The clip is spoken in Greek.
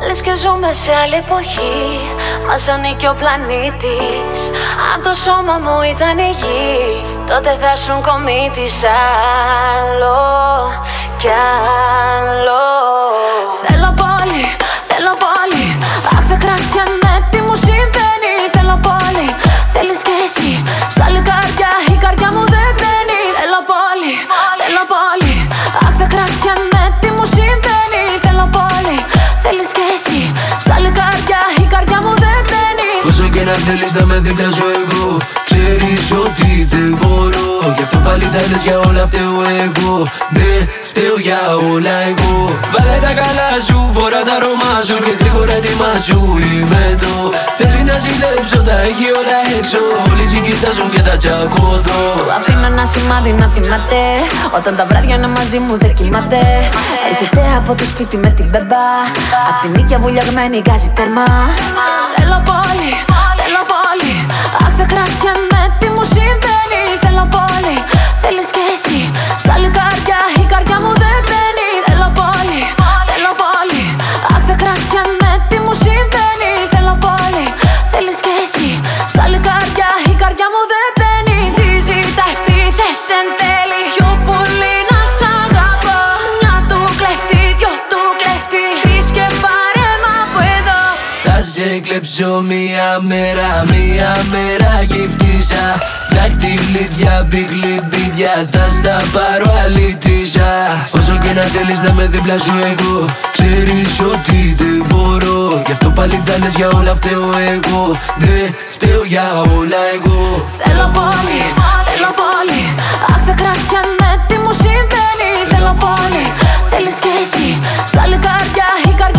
Λες και ζούμε σε άλλη εποχή, μας ανήκει ο πλανήτης. Αν το σώμα μου ήταν η γη, τότε θα ήσουν κομίτης. Άλλο κι άλλο. Θέλω πολύ, θέλω πολύ. Αχ, δεν κρατιέμαι, τι μου συμβαίνει. Θέλω πολύ, θέλεις και εσύ. Σ' άλλη καρδιά, η καρδιά μου δεν μπαίνει. Θέλω πολύ, θέλω πολύ. Αχ, δεν κρατιέμαι, τι μου συμβαίνει. Θέλω πολύ, θέλεις και εσύ. Σ' άλλη καρδιά, η καρδιά μου δεν μπαίνει. Όσο και να θέλεις να με διπλάζω εγώ, ξέρεις ότι δεν μπορώ. Γι' αυτό πάλι θα λες για όλα φταίω εγώ. Ναι, φταίω για όλα εγώ. Βάλε τα καλά σου, φορά τα αρώμα σου και γρήγορα ετοιμάσου, είμαι εδώ. Θέλει να ζηλέψω, τα έχει όλα έξω. Όλοι την κοιτάζουν και τα τσακωδώ. Του αφήνω ένα σημάδι να θυμάται, όταν τα βράδια είναι μαζί μου δεν κοιμάται. Έρχεται από το σπίτι με την μπεμπά, απ' τη νύχια βουλιαγμένη γκάζει τέρμα. Θέλω πολύ, θέλω πολύ. Αχ, δεν κρατιέμαι, τι μου συμβαίνει. Θέλω πολύ, θέλεις και εσύ. Σ' άλλη καρδιά, η καρδιά μου δεν μπαίνει. Θέλω πολύ, θέλω πολύ. Αχ, δεν κρατιέμαι, τι μου συμβαίνει. Θέλω πολύ, θέλεις και εσύ. Σ' άλλη καρδιά, η καρδιά μου δεν μπαίνει. Τι ζητάς, τι θες εν τέλει. Πιο πολύ να σ' αγαπώ. Μια του κλέφτη, δυο του κλέφτη. Τρεις και πάρε μ' από εδώ. Θα σε κλέψω μια μέρα γυφτίσα. Δακτυλίδια, μπιγλιμπίδια, θα στα πάρω αλήτησα. Όσο και να θέλεις να με δίπλα σου εγώ, ξέρεις ότι δεν μπορώ. Γι' αυτό πάλι θα λες για όλα φταίω εγώ. Ναι, φταίω για όλα εγώ. Θέλω πολύ, θέλω πολύ. Αχ, δεν κρατιέμαι, τι μου συμβαίνει. Θέλω πολύ, θέλεις και εσύ. Σ' άλλη καρδιά, η καρδιά